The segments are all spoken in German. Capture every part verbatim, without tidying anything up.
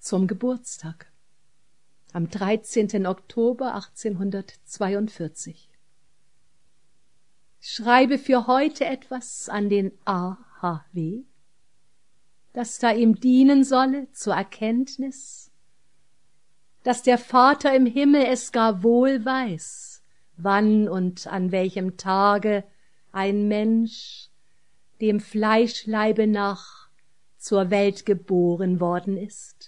zum Geburtstag am dreizehnten Oktober achtzehnhundertzweiundvierzig. Ich schreibe für heute etwas an den A H W, das da ihm dienen solle zur Erkenntnis, dass der Vater im Himmel es gar wohl weiß, wann und an welchem Tage ein Mensch dem Fleischleibe nach zur Welt geboren worden ist.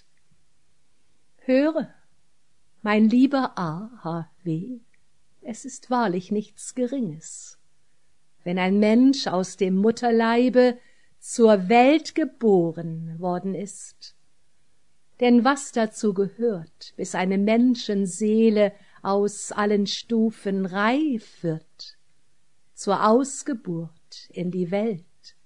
Höre, mein lieber A H W, es ist wahrlich nichts Geringes, wenn ein Mensch aus dem Mutterleibe zur Welt geboren worden ist. Denn was dazu gehört, bis eine Menschenseele aus allen Stufen reif wird, zur Ausgeburt in die Welt,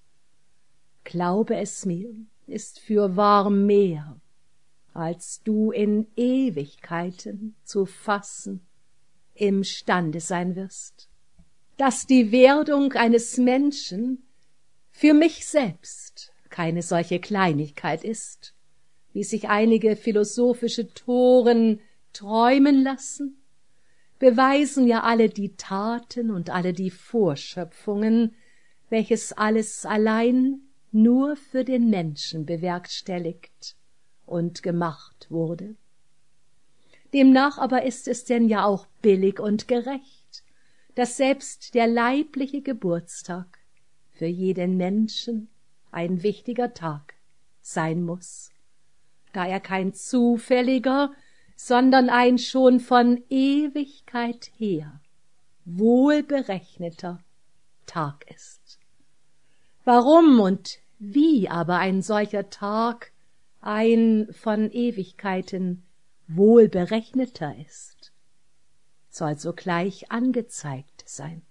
glaube es mir, ist fürwahr mehr, als du in Ewigkeiten zu fassen imstande sein wirst. Dass die Werdung eines Menschen für mich selbst keine solche Kleinigkeit ist, wie sich einige philosophische Toren träumen lassen, beweisen ja alle die Taten und alle die Vorschöpfungen, welches alles allein nur für den Menschen bewerkstelligt und gemacht wurde. Demnach aber ist es denn ja auch billig und gerecht, dass selbst der leibliche Geburtstag für jeden Menschen ein wichtiger Tag sein muß, da er kein zufälliger, sondern ein schon von Ewigkeit her wohlberechneter Tag ist. Warum und wie aber ein solcher Tag ein von Ewigkeiten wohlberechneter ist, soll sogleich angezeigt sein.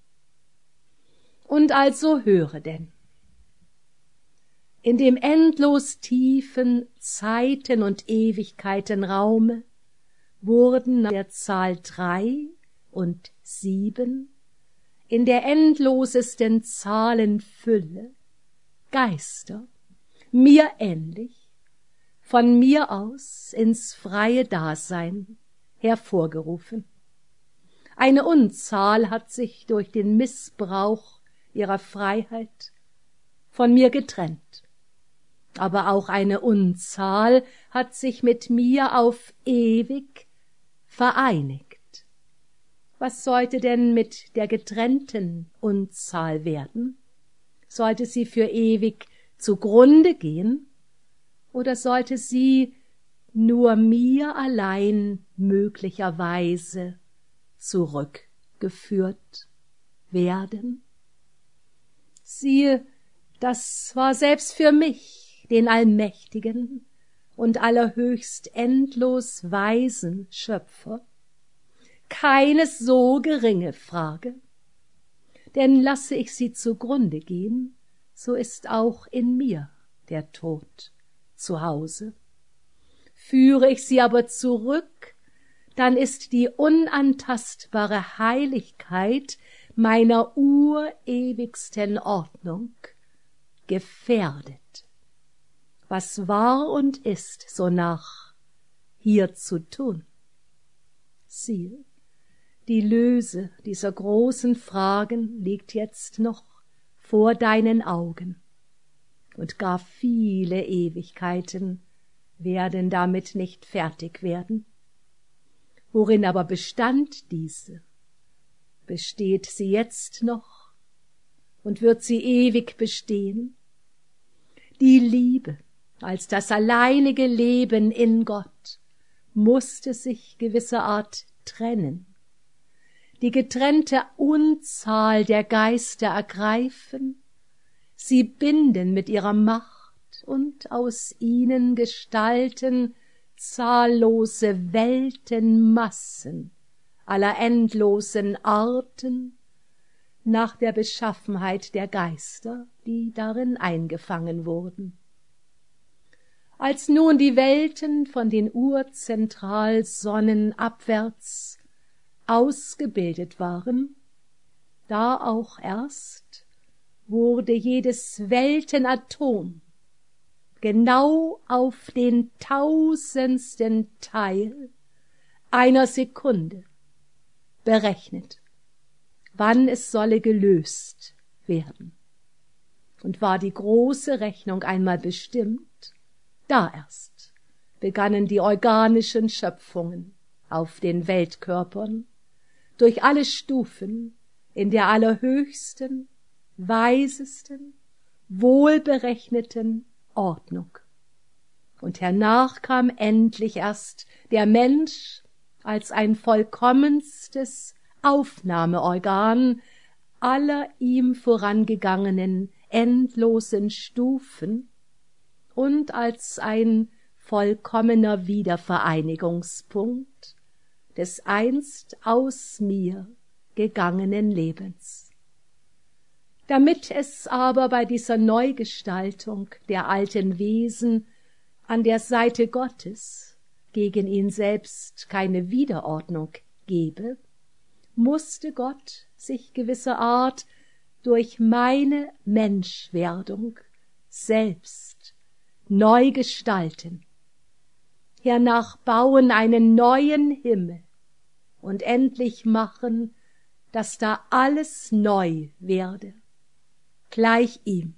Und also höre denn. In dem endlos tiefen Zeiten und Ewigkeiten Raume wurden nach der Zahl drei und sieben in der endlosesten Zahlenfülle Geister, mir ähnlich, von mir aus ins freie Dasein hervorgerufen. Eine Unzahl hat sich durch den Missbrauch ihrer Freiheit von mir getrennt, aber auch eine Unzahl hat sich mit mir auf ewig vereinigt. Was sollte denn mit der getrennten Unzahl werden? Sollte sie für ewig zugrunde gehen, oder sollte sie nur mir allein möglicherweise zurückgeführt werden? Siehe, das war selbst für mich, den allmächtigen und allerhöchst endlos weisen Schöpfer, keine so geringe Frage. Denn lasse ich sie zugrunde gehen, so ist auch in mir der Tod zu Hause. Führe ich sie aber zurück, dann ist die unantastbare Heiligkeit meiner urewigsten Ordnung gefährdet. Was war und ist sonach hier zu tun? Siehe, die Löse dieser großen Fragen liegt jetzt noch vor deinen Augen, und gar viele Ewigkeiten werden damit nicht fertig werden. Worin aber bestand diese? Besteht sie jetzt noch und wird sie ewig bestehen? Die Liebe als das alleinige Leben in Gott musste sich gewisserart trennen, die getrennte Unzahl der Geister ergreifen, sie binden mit ihrer Macht und aus ihnen gestalten zahllose Weltenmassen aller endlosen Arten nach der Beschaffenheit der Geister, die darin eingefangen wurden. Als nun die Welten von den Urzentralsonnen abwärts ausgebildet waren, da auch erst wurde jedes Weltenatom genau auf den tausendsten Teil einer Sekunde berechnet, wann es solle gelöst werden. Und war die große Rechnung einmal bestimmt, da erst begannen die organischen Schöpfungen auf den Weltkörpern durch alle Stufen in der allerhöchsten, weisesten, wohlberechneten Ordnung. Und hernach kam endlich erst der Mensch als ein vollkommenstes Aufnahmeorgan aller ihm vorangegangenen endlosen Stufen und als ein vollkommener Wiedervereinigungspunkt des einst aus mir gegangenen Lebens. Damit es aber bei dieser Neugestaltung der alten Wesen an der Seite Gottes gegen ihn selbst keine Wiederordnung gebe, musste Gott sich gewisser Art durch meine Menschwerdung selbst neu gestalten, hernach bauen einen neuen Himmel und endlich machen, dass da alles neu werde, gleich ihm.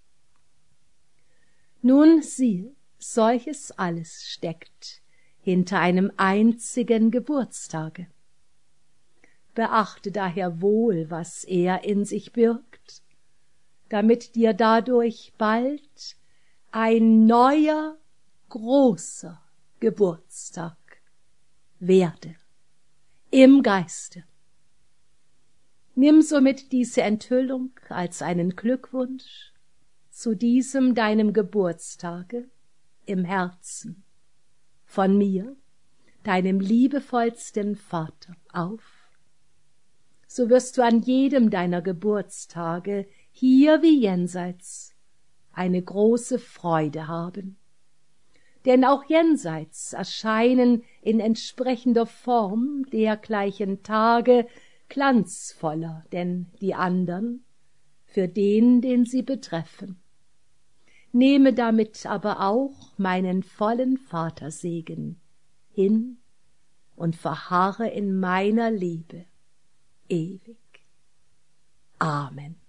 Nun siehe, solches alles steckt hinter einem einzigen Geburtstage. Beachte daher wohl, was er in sich birgt, damit dir dadurch bald ein neuer, großer Geburtstag werde, im Geiste. Nimm somit diese Enthüllung als einen Glückwunsch zu diesem deinem Geburtstage im Herzen von mir, deinem liebevollsten Vater, auf. So wirst du an jedem deiner Geburtstage, hier wie jenseits, eine große Freude haben. Denn auch jenseits erscheinen in entsprechender Form dergleichen Tage glanzvoller denn die andern, für den, den sie betreffen. Nehme damit aber auch meinen vollen Vatersegen hin und verharre in meiner Liebe ewig. Amen.